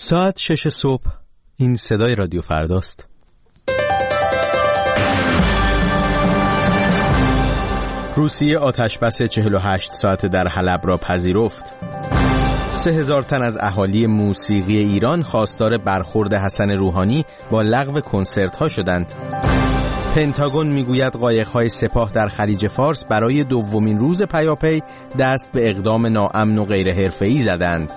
ساعت 6 صبح. این صدای رادیو فرداست. روسیه آتشبس 48 ساعته در حلب را پذیرفت. 3000 تن از اهالی موسیقی ایران خواستار برخورد حسن روحانی با لغو کنسرت‌ها شدند. پنتاگون میگوید قایق‌های سپاه در خلیج فارس برای دومین روز پیاپی دست به اقدام ناامن و غیر حرفه‌ای زدند.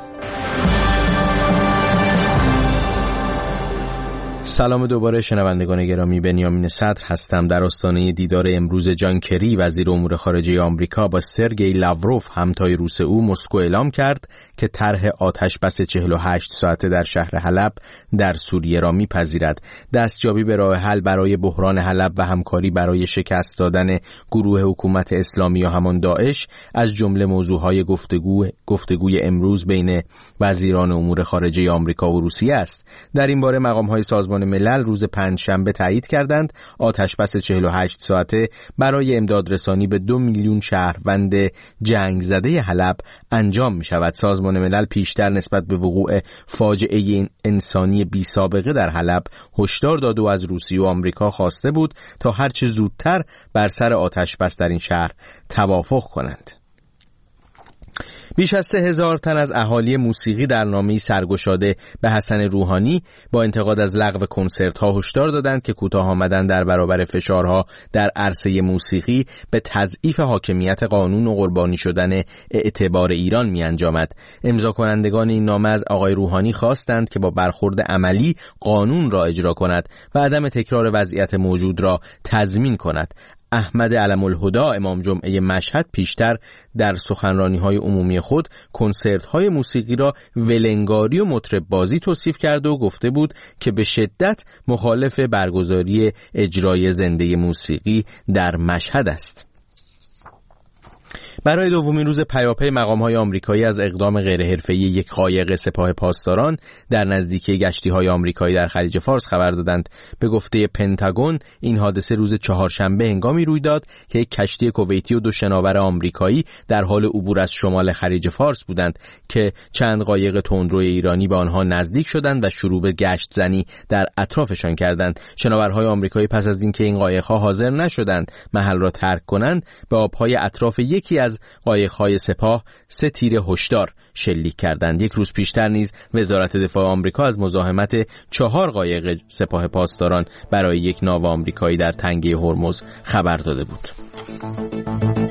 سلام دوباره شنوندگان گرامی، بنیامین صدر هستم. در آستانه دیدار امروز جان کری وزیر امور خارجه آمریکا با سرگئی لاوروف همتای روس او، مسکو اعلام کرد که طرح آتشبس 48 ساعته در شهر حلب در سوریه را میپذیرد. دستیابی به راه حل برای بحران حلب و همکاری برای شکست دادن گروه حکومت اسلامی یا همان داعش از جمله موضوعهای گفتگوی امروز بین وزیران امور خارجه آمریکا و روسیه است. در این باره مقام‌های سازمان ملل روز پنجشنبه تایید کردند آتشبس 48 ساعته برای امداد رسانی به 2 میلیون شهروند جنگ زده حلب انجام می شود. سازمان ملل پیشتر نسبت به وقوع فاجعه انسانی بی سابقه در حلب هشدار داده و از روسیه و آمریکا خواسته بود تا هرچه زودتر بر سر آتشبس در این شهر توافق کنند. بیش از 3000 تن از اهالی موسیقی در نامه‌ای سرگشاده به حسن روحانی با انتقاد از لغو کنسرت‌ها هشدار دادند که کوتاه آمدن در برابر فشارها در عرصه موسیقی به تضعیف حاکمیت قانون و قربانی شدن اعتبار ایران می‌انجامد. امضا کنندگان این نامه از آقای روحانی خواستند که با برخورد عملی قانون را اجرا کند و عدم تکرار وضعیت موجود را تضمین کند. احمد علم الهدا امام جمعه مشهد پیشتر در سخنرانی‌های عمومی خود کنسرت‌های موسیقی را ولنگاری و مطرب بازی توصیف کرده و گفته بود که به شدت مخالف برگزاری اجرای زنده موسیقی در مشهد است. برای دومین روز پیاپی مقام‌های آمریکایی از اقدام غیرحرفه‌ای یک قایق سپاه پاسداران در نزدیکی گشتی‌های آمریکایی در خلیج فارس خبر دادند. به گفته پنتاگون این حادثه روز چهارشنبه هنگامی روی داد که یک کشتی کویتی و 2 شناور آمریکایی در حال عبور از شمال خلیج فارس بودند که چند قایق تندروی ایرانی به آنها نزدیک شدند و شروع به گشت زنی در اطرافشان کردند. شناورهای آمریکایی پس از اینکه این قایق‌ها حاضر نشدند محل را ترک کنند، به آب‌های اطراف یکی از قایق‌های سپاه 3 تیر هشدار شلیک کردند. یک روز پیشتر نیز وزارت دفاع آمریکا از مزاحمت 4 قایق سپاه پاسداران برای یک ناو آمریکایی در تنگه هرمز خبر داده بود.